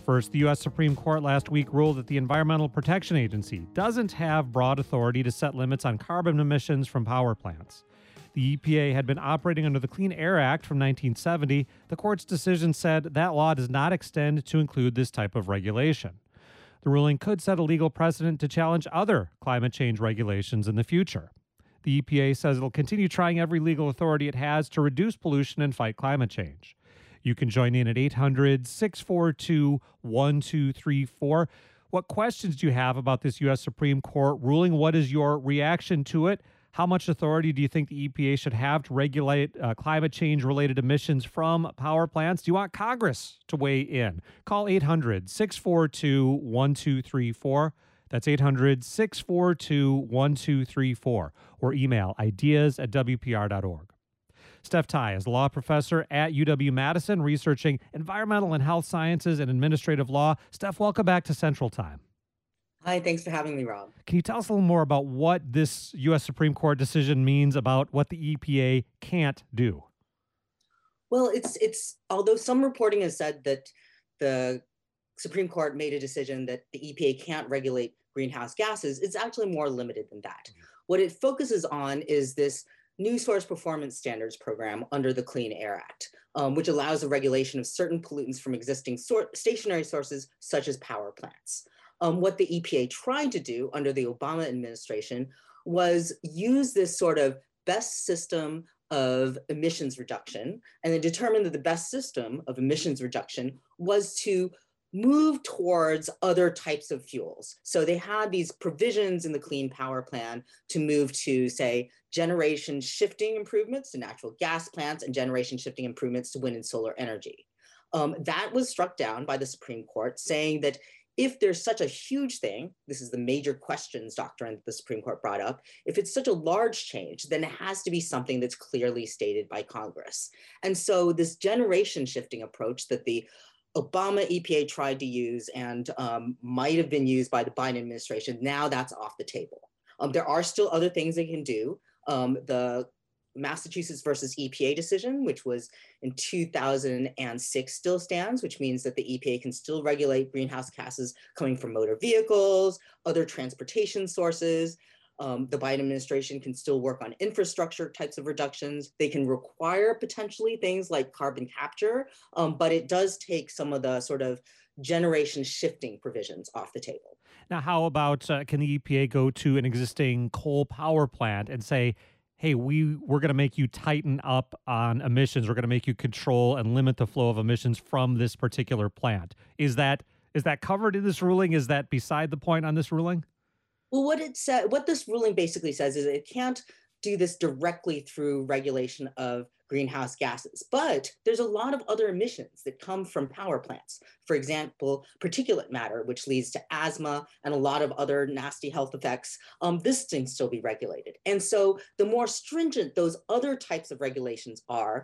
First, the U.S. Supreme Court last week ruled that the Environmental Protection Agency doesn't have broad authority to set limits on carbon emissions from power plants. The EPA had been operating under the Clean Air Act from 1970. The court's decision said that law does not extend to include this type of regulation. The ruling could set a legal precedent to challenge other climate change regulations in the future. The EPA says it'll continue trying every legal authority it has to reduce pollution and fight climate change. You can join in at 800-642-1234. What questions do you have about this U.S. Supreme Court ruling? What is your reaction to it? How much authority do you think the EPA should have to regulate climate change-related emissions from power plants? Do you want Congress to weigh in? Call 800-642-1234. That's 800-642-1234. Or email ideas@wpr.org. Steph Tai is a law professor at UW-Madison, researching environmental and health sciences and administrative law. Steph, welcome back to Central Time. Hi, thanks for having me, Rob. Can you tell us a little more about what this U.S. Supreme Court decision means about what the EPA can't do? Well, it's although some reporting has said that the Supreme Court made a decision that the EPA can't regulate greenhouse gases, it's actually more limited than that. What it focuses on is this new source performance standards program under the Clean Air Act, which allows the regulation of certain pollutants from existing stationary sources, such as power plants. What the EPA tried to do under the Obama administration was use this sort of best system of emissions reduction, and then determine that the best system of emissions reduction was to move towards other types of fuels. So they had these provisions in the Clean Power Plan to move to, say, generation shifting improvements to natural gas plants and generation shifting improvements to wind and solar energy. That was struck down by the Supreme Court, saying that if there's such a huge thing, this is the major questions doctrine that the Supreme Court brought up, if it's such a large change, then it has to be something that's clearly stated by Congress. And so this generation shifting approach that the Obama EPA tried to use and might have been used by the Biden administration, now that's off the table. There are still other things they can do. The Massachusetts versus EPA decision, which was in 2006, still stands, which means that the EPA can still regulate greenhouse gases coming from motor vehicles, other transportation sources. The Biden administration can still work on infrastructure types of reductions. They can require potentially things like carbon capture, but it does take some of the sort of generation shifting provisions off the table. Now, how about can the EPA go to an existing coal power plant and say, hey, we're going to make you tighten up on emissions. We're going to make you control and limit the flow of emissions from this particular plant. Is that covered in this ruling? Is that beside the point on this ruling? Well, what this ruling basically says is it can't do this directly through regulation of greenhouse gases, but there's a lot of other emissions that come from power plants. For example, particulate matter, which leads to asthma and a lot of other nasty health effects. This can still be regulated. And so the more stringent those other types of regulations are,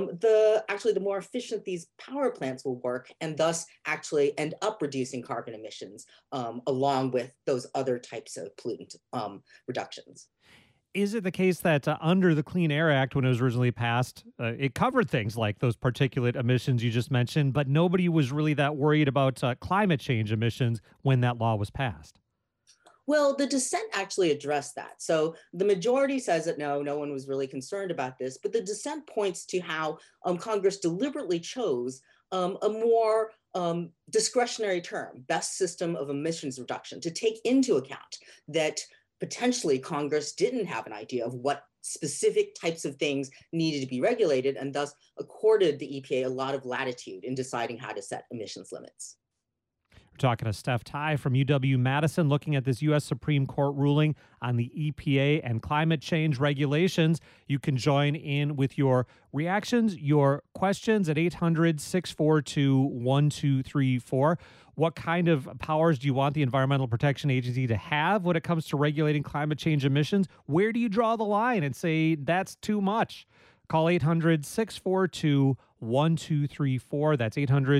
the more efficient these power plants will work and thus actually end up reducing carbon emissions along with those other types of pollutant reductions. Is it the case that under the Clean Air Act, when it was originally passed, it covered things like those particulate emissions you just mentioned, but nobody was really that worried about climate change emissions when that law was passed? Well, the dissent actually addressed that. So the majority says that no one was really concerned about this, but the dissent points to how Congress deliberately chose a more discretionary term, best system of emissions reduction, to take into account that potentially Congress didn't have an idea of what specific types of things needed to be regulated and thus accorded the EPA a lot of latitude in deciding how to set emissions limits. We're talking to Steph Tai from UW-Madison, looking at this U.S. Supreme Court ruling on the EPA and climate change regulations. You can join in with your reactions, your questions at 800-642-1234. What kind of powers do you want the Environmental Protection Agency to have when it comes to regulating climate change emissions? Where do you draw the line and say that's too much? Call 800-642-1234. That's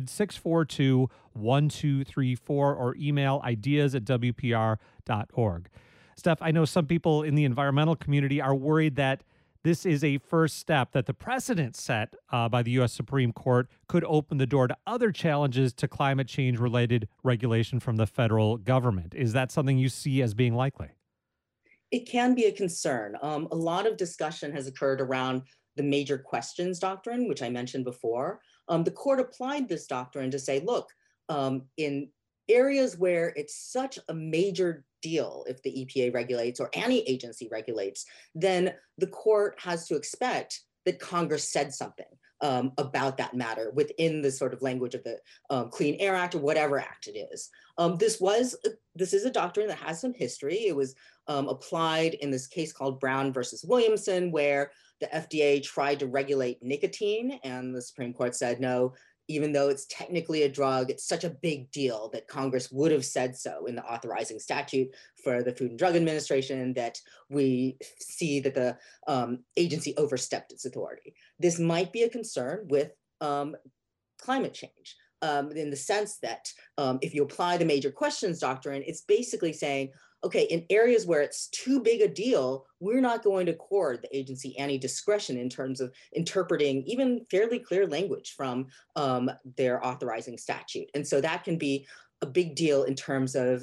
800-642-1234 or email ideas@wpr.org. Steph, I know some people in the environmental community are worried that this is a first step that the precedent set by the U.S. Supreme Court could open the door to other challenges to climate change related regulation from the federal government. Is that something you see as being likely? It can be a concern. A lot of discussion has occurred around the major questions doctrine, which I mentioned before. The court applied this doctrine to say, look, in areas where it's such a major deal, if the EPA regulates or any agency regulates, then the court has to expect that Congress said something about that matter within the sort of language of the Clean Air Act or whatever act it is. This is a doctrine that has some history. It was applied in this case called Brown versus Williamson, where the FDA tried to regulate nicotine, and the Supreme Court said no. Even though it's technically a drug, it's such a big deal that Congress would have said so in the authorizing statute for the Food and Drug Administration that we see that the agency overstepped its authority. This might be a concern with climate change in the sense that if you apply the major questions doctrine, it's basically saying, okay, in areas where it's too big a deal, we're not going to accord the agency any discretion in terms of interpreting even fairly clear language from their authorizing statute. And so that can be a big deal in terms of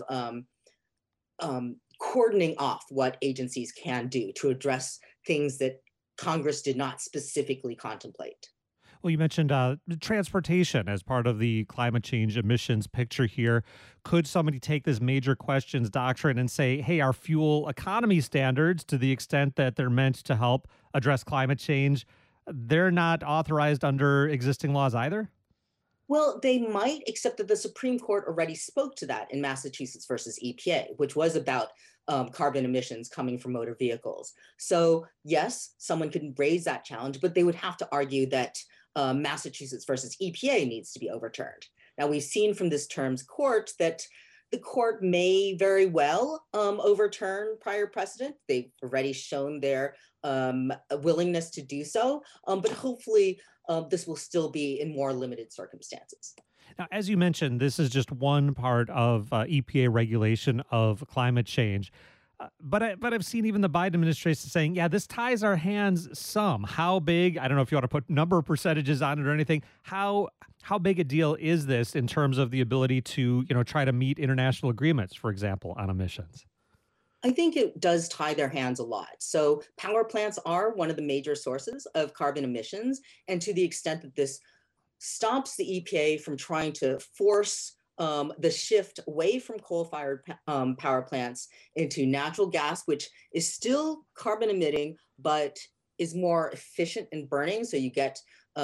cordoning off what agencies can do to address things that Congress did not specifically contemplate. Well, you mentioned transportation as part of the climate change emissions picture here. Could somebody take this major questions doctrine and say, hey, our fuel economy standards, to the extent that they're meant to help address climate change, they're not authorized under existing laws either? Well, they might, except that the Supreme Court already spoke to that in Massachusetts versus EPA, which was about carbon emissions coming from motor vehicles. So yes, someone could raise that challenge, but they would have to argue that Massachusetts versus EPA needs to be overturned. Now, we've seen from this term's court that the court may very well overturn prior precedent. They've already shown their willingness to do so, but hopefully this will still be in more limited circumstances. Now, as you mentioned, this is just one part of EPA regulation of climate change. But I've seen even the Biden administration saying, yeah, this ties our hands some. How big? I don't know if you want to put number percentages on it or anything. How big a deal is this in terms of the ability to, try to meet international agreements, for example, on emissions? I think it does tie their hands a lot. So power plants are one of the major sources of carbon emissions. And to the extent that this stops the EPA from trying to force the shift away from coal-fired power plants into natural gas, which is still carbon emitting, but is more efficient in burning. So you get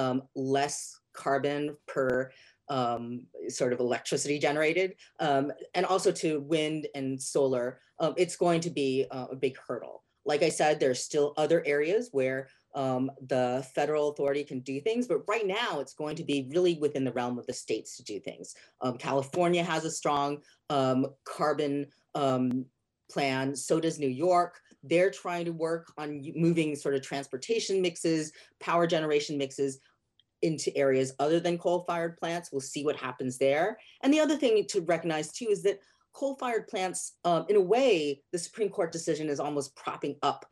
less carbon per sort of electricity generated, and also to wind and solar, it's going to be a big hurdle. Like I said, there's still other areas where the federal authority can do things, but right now it's going to be really within the realm of the states to do things. California has a strong carbon plan, so does New York. They're trying to work on moving sort of transportation mixes, power generation mixes into areas other than coal-fired plants. We'll see what happens there. And the other thing to recognize too is that coal-fired plants, in a way, the Supreme Court decision is almost propping up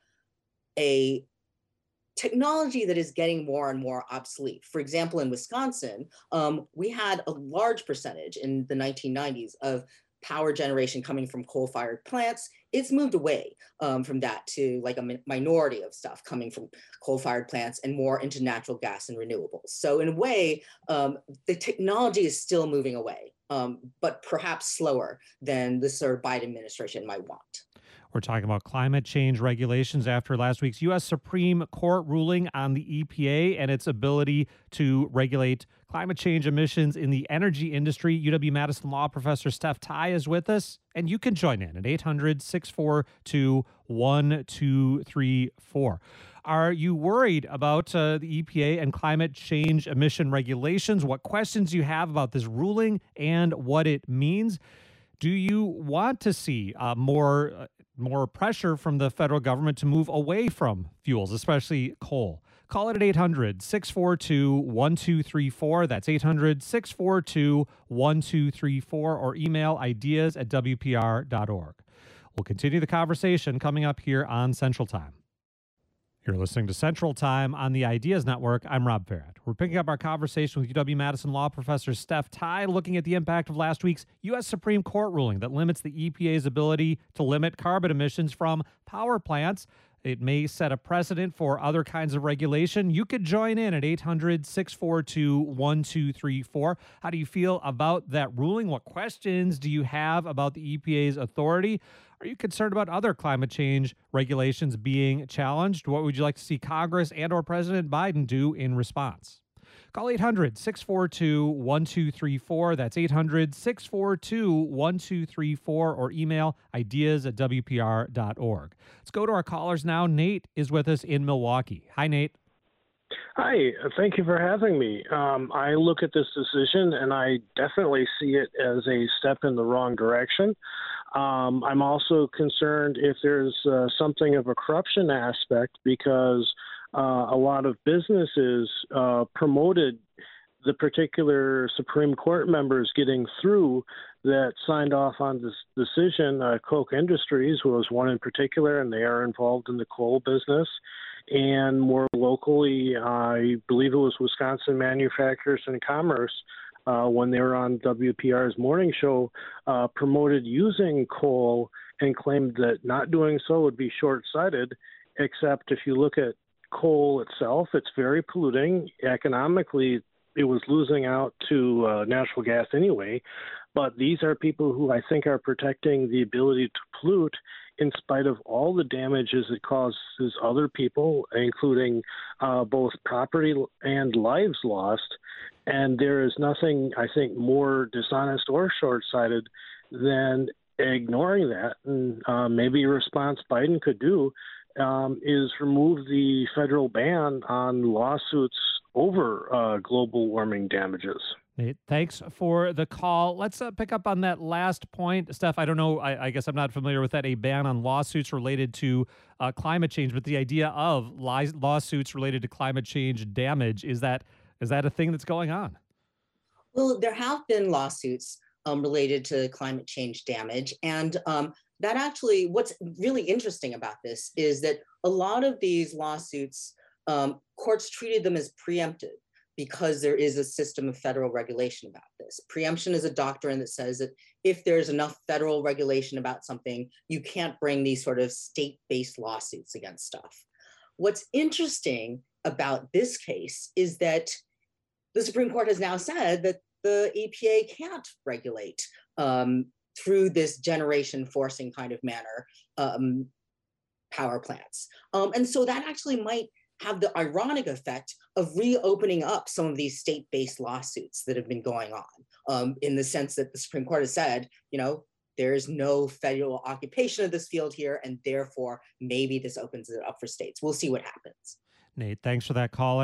a technology that is getting more and more obsolete. For example, in Wisconsin, we had a large percentage in the 1990s of power generation coming from coal-fired plants. It's moved away from that to like a minority of stuff coming from coal-fired plants and more into natural gas and renewables. So in a way, the technology is still moving away, but perhaps slower than the sort of Biden administration might want. We're talking about climate change regulations after last week's U.S. Supreme Court ruling on the EPA and its ability to regulate climate change emissions in the energy industry. UW-Madison law professor Steph Tai is with us, and you can join in at 800-642-1234. Are you worried about the EPA and climate change emission regulations? What questions you have about this ruling and what it means? Do you want to see more pressure from the federal government to move away from fuels, especially coal? Call it at 800-642-1234. That's 800-642-1234, or email ideas@wpr.org. We'll continue the conversation coming up here on Central Time. You're listening to Central Time on the Ideas Network. I'm Rob Farrett. We're picking up our conversation with UW-Madison law professor Steph Tai, looking at the impact of last week's U.S. Supreme Court ruling that limits the EPA's ability to limit carbon emissions from power plants. It may set a precedent for other kinds of regulation. You could join in at 800-642-1234. How do you feel about that ruling? What questions do you have about the EPA's authority? Are you concerned about other climate change regulations being challenged? What would you like to see Congress and or President Biden do in response? Call 800-642-1234. That's 800-642-1234 or email ideas@wpr.org. Let's go to our callers now. Nate is with us in Milwaukee. Hi, Nate. Hi, thank you for having me. I look at this decision and I definitely see it as a step in the wrong direction. I'm also concerned if there's something of a corruption aspect because a lot of businesses promoted the particular Supreme Court members getting through that signed off on this decision. Koch Industries was one in particular, and they are involved in the coal business. And more locally, I believe it was Wisconsin Manufacturers and Commerce, when they were on WPR's morning show, promoted using coal and claimed that not doing so would be short-sighted, except if you look at coal itself, it's very polluting. Economically, it was losing out to natural gas anyway. But these are people who I think are protecting the ability to pollute in spite of all the damages it causes other people, including both property and lives lost. And there is nothing, I think, more dishonest or short-sighted than ignoring that. And maybe a response Biden could do is remove the federal ban on lawsuits over global warming damages. Nate, thanks for the call. Let's pick up on that last point. Steph, I don't know, I guess I'm not familiar with that, a ban on lawsuits related to climate change, but the idea of lawsuits related to climate change damage, is that a thing that's going on? Well, there have been lawsuits related to climate change damage. And that actually, what's really interesting about this is that a lot of these lawsuits, courts treated them as preempted because there is a system of federal regulation about this. Preemption is a doctrine that says that if there's enough federal regulation about something, you can't bring these sort of state-based lawsuits against stuff. What's interesting about this case is that the Supreme Court has now said that the EPA can't regulate through this generation forcing kind of manner power plants. And so that actually might have the ironic effect of reopening up some of these state-based lawsuits that have been going on, in the sense that the Supreme Court has said, there is no federal occupation of this field here, and therefore maybe this opens it up for states. We'll see what happens. Nate, thanks for that call at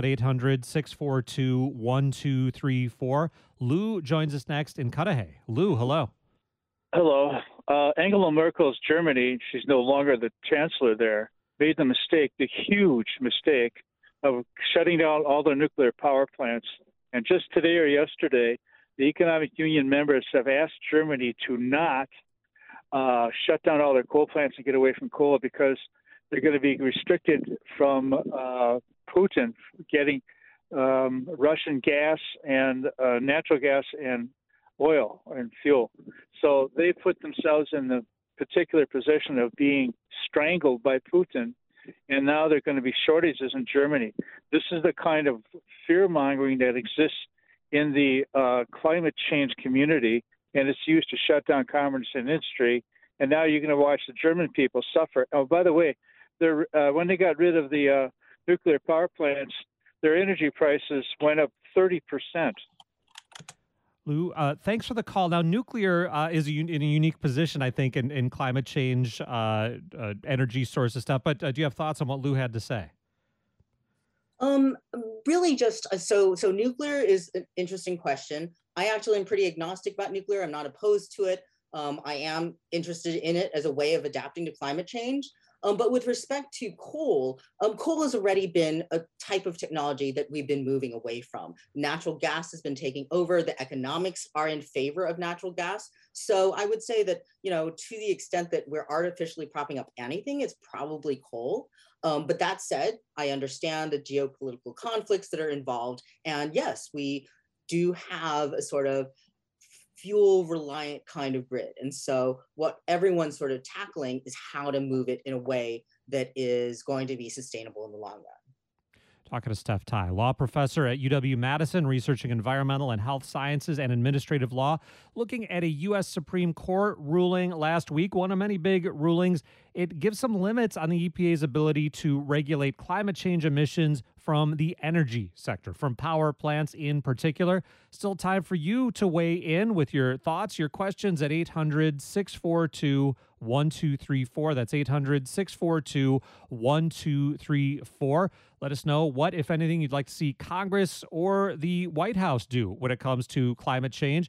800-642-1234. Lou joins us next in Cudahy. Lou, hello. Hello. Angela Merkel's Germany, she's no longer the chancellor there, made the huge mistake of shutting down all their nuclear power plants. And just today or yesterday, the Economic Union members have asked Germany to not shut down all their coal plants and get away from coal because they're going to be restricted from Putin getting Russian gas and natural gas and oil and fuel. So they put themselves in the particular position of being strangled by Putin, and now there are going to be shortages in Germany. This is the kind of fear-mongering that exists in the climate change community, and it's used to shut down commerce and industry, and now you're going to watch the German people suffer. Oh, by the way, when they got rid of the nuclear power plants, their energy prices went up 30%. Lou, thanks for the call. Now, nuclear is in a unique position, I think, in climate change, energy sources stuff. But do you have thoughts on what Lou had to say? Really just, so nuclear is an interesting question. I actually am pretty agnostic about nuclear. I'm not opposed to it. I am interested in it as a way of adapting to climate change. But with respect to coal, coal has already been a type of technology that we've been moving away from. Natural gas has been taking over. The economics are in favor of natural gas. So I would say that, to the extent that we're artificially propping up anything, it's probably coal. But that said, I understand the geopolitical conflicts that are involved. And yes, we do have a sort of fuel reliant kind of grid. And so what everyone's sort of tackling is how to move it in a way that is going to be sustainable in the long run. Talking to Steph Tai, law professor at UW-Madison, researching environmental and health sciences and administrative law, looking at a U.S. Supreme Court ruling last week, one of many big rulings. It gives some limits on the EPA's ability to regulate climate change emissions from the energy sector, from power plants in particular. Still time for you to weigh in with your thoughts, your questions at 800-642-1234. That's 800-642-1234. Let us know what, if anything, you'd like to see Congress or the White House do when it comes to climate change.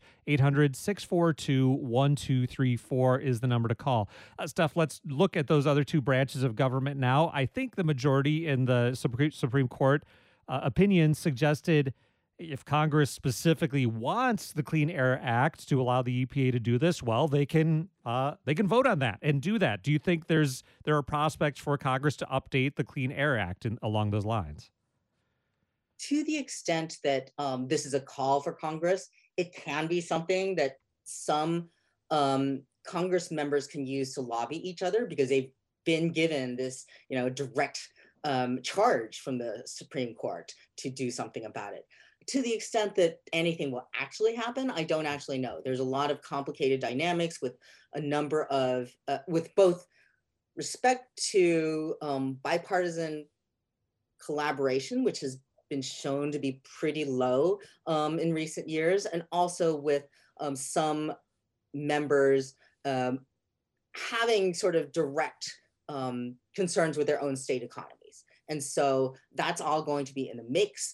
800-642-1234 is the number to call. Steph, let's look at those other two branches of government now. I think the majority in the Supreme Court opinion suggested if Congress specifically wants the Clean Air Act to allow the EPA to do this, well, they can vote on that and do that. Do you think there are prospects for Congress to update the Clean Air Act along those lines? To the extent that this is a call for Congress, it can be something that some Congress members can use to lobby each other because they've been given this, direct charge from the Supreme Court to do something about it. To the extent that anything will actually happen, I don't actually know. There's a lot of complicated dynamics with a number of, with both respect to bipartisan collaboration, which has been shown to be pretty low in recent years, and also with some members having sort of direct concerns with their own state economies. And so that's all going to be in the mix.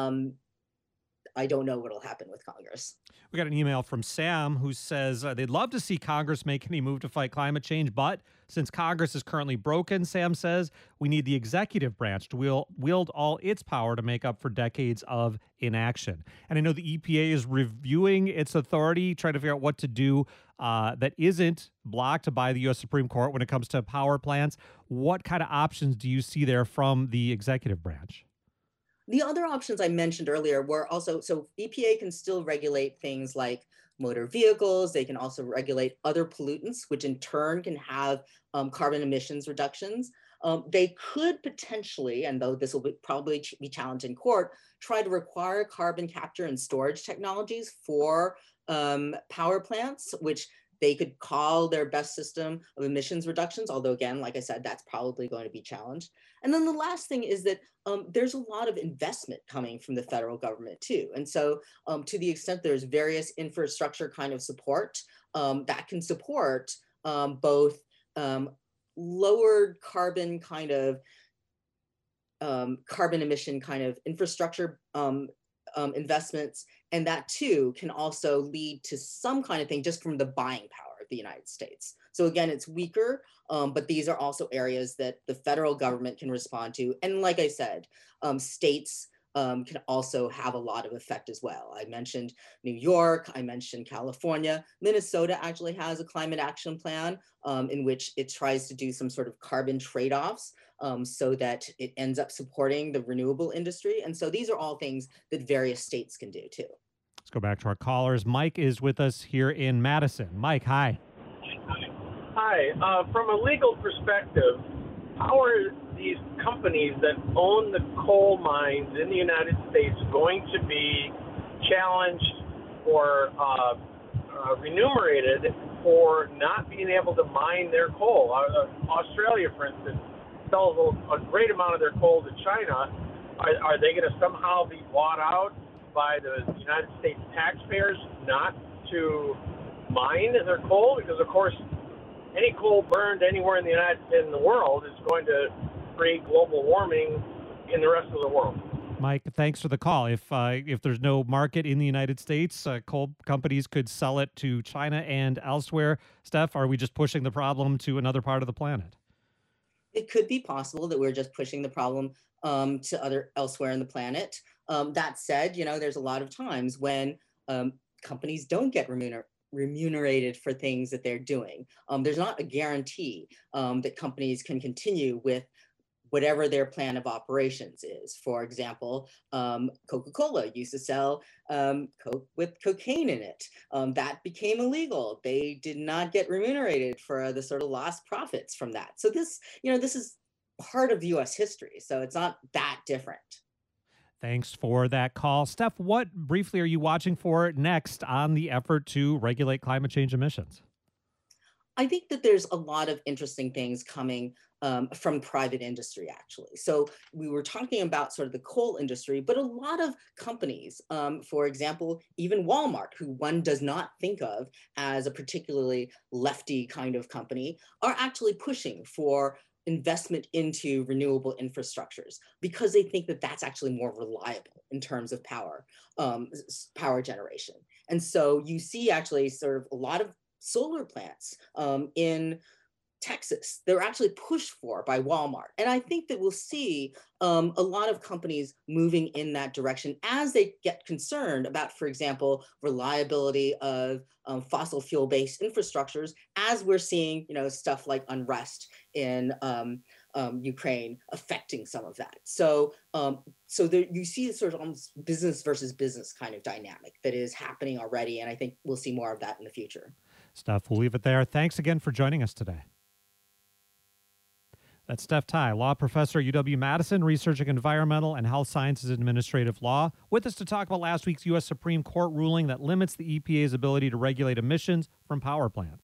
I don't know what will happen with Congress. We got an email from Sam who says they'd love to see Congress make any move to fight climate change, but since Congress is currently broken, Sam says, we need the executive branch to wield all its power to make up for decades of inaction. And I know the EPA is reviewing its authority, trying to figure out what to do that isn't blocked by the U.S. Supreme Court when it comes to power plants. What kind of options do you see there from the executive branch? The other options I mentioned earlier were also, so EPA can still regulate things like motor vehicles. They can also regulate other pollutants, which in turn can have carbon emissions reductions. They could potentially, and though this will probably be challenged in court, try to require carbon capture and storage technologies for power plants, which they could call their best system of emissions reductions, although again, like I said, that's probably going to be challenged. And then the last thing is that there's a lot of investment coming from the federal government too. And so to the extent there's various infrastructure kind of support that can support both lowered carbon kind of carbon emission kind of infrastructure investments, and that too can also lead to some kind of thing just from the buying power of the United States. So again, it's weaker, but these are also areas that the federal government can respond to. And like I said, states can also have a lot of effect as well. I mentioned New York, I mentioned California. Minnesota actually has a climate action plan in which it tries to do some sort of carbon trade-offs so that it ends up supporting the renewable industry. And so these are all things that various states can do too. Let's go back to our callers. Mike is with us here in Madison. Mike, hi. Hi. From a legal perspective, how are these companies that own the coal mines in the United States going to be challenged or remunerated for not being able to mine their coal? Australia, for instance, sells a great amount of their coal to China. Are they going to somehow be bought out by the United States taxpayers not to mine their coal? Because, of course, any coal burned anywhere in the world is going to create global warming in the rest of the world. Mike, thanks for the call. If there's no market in the United States, coal companies could sell it to China and elsewhere. Steph, are we just pushing the problem to another part of the planet? It could be possible that we're just pushing the problem to other elsewhere in the planet. That said, there's a lot of times when companies don't get remunerated for things that they're doing. There's not a guarantee that companies can continue with whatever their plan of operations is. For example, Coca-Cola used to sell Coke with cocaine in it. That became illegal. They did not get remunerated for the sort of lost profits from that. So this is part of US history. So it's not that different. Thanks for that call. Steph, what briefly are you watching for next on the effort to regulate climate change emissions? I think that there's a lot of interesting things coming from private industry, actually. So we were talking about sort of the coal industry, but a lot of companies, for example, even Walmart, who one does not think of as a particularly lefty kind of company, are actually pushing for investment into renewable infrastructures because they think that that's actually more reliable in terms of power generation. And so you see actually sort of a lot of solar plants in Texas. They're actually pushed for by Walmart. And I think that we'll see a lot of companies moving in that direction as they get concerned about, for example, reliability of fossil fuel-based infrastructures, as we're seeing, stuff like unrest in Ukraine affecting some of that. So there, you see this sort of almost business versus business kind of dynamic that is happening already. And I think we'll see more of that in the future. Steph, we'll leave it there. Thanks again for joining us today. That's Steph Tai, law professor at UW-Madison, researching environmental and health sciences administrative law, with us to talk about last week's U.S. Supreme Court ruling that limits the EPA's ability to regulate emissions from power plants.